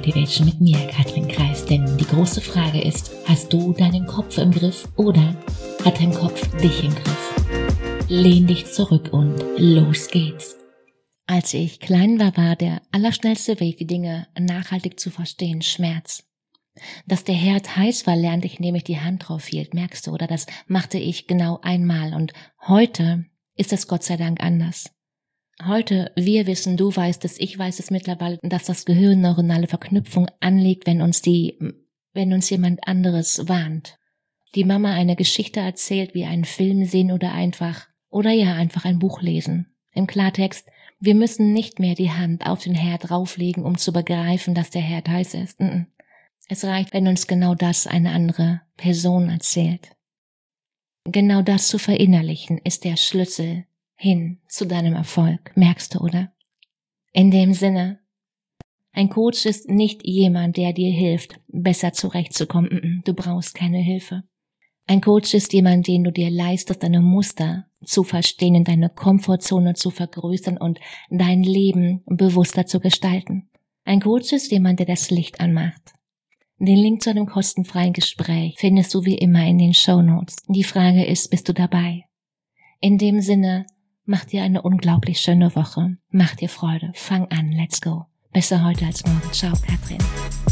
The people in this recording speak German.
Motivation mit mir, Katrin Kreis. Denn die große Frage ist, hast du deinen Kopf im Griff oder hat dein Kopf dich im Griff? Lehn dich zurück und los geht's. Als ich klein war der allerschnellste Weg, die Dinge nachhaltig zu verstehen, Schmerz. Dass der Herd heiß war, lernte ich, indem ich die Hand drauf hielt, merkst du, oder? Das machte ich genau einmal. Und heute ist es Gott sei Dank anders. Heute, wir wissen, du weißt es, ich weiß es mittlerweile, dass das Gehirn neuronale Verknüpfung anlegt, wenn uns jemand anderes warnt. Die Mama eine Geschichte erzählt, wie einen Film sehen oder einfach ein Buch lesen. Im Klartext, wir müssen nicht mehr die Hand auf den Herd rauflegen, um zu begreifen, dass der Herd heiß ist. Es reicht, wenn uns genau das eine andere Person erzählt. Genau das zu verinnerlichen ist der Schlüssel hin zu deinem Erfolg, merkst du, oder? In dem Sinne, ein Coach ist nicht jemand, der dir hilft, besser zurechtzukommen. Du brauchst keine Hilfe. Ein Coach ist jemand, den du dir leistest, deine Muster zu verstehen, deine Komfortzone zu vergrößern und dein Leben bewusster zu gestalten. Ein Coach ist jemand, der das Licht anmacht. Den Link zu einem kostenfreien Gespräch findest du wie immer in den Shownotes. Die Frage ist, bist du dabei? In dem Sinne, mach dir eine unglaublich schöne Woche. Mach dir Freude. Fang an. Let's go. Besser heute als morgen. Ciao, Katrin.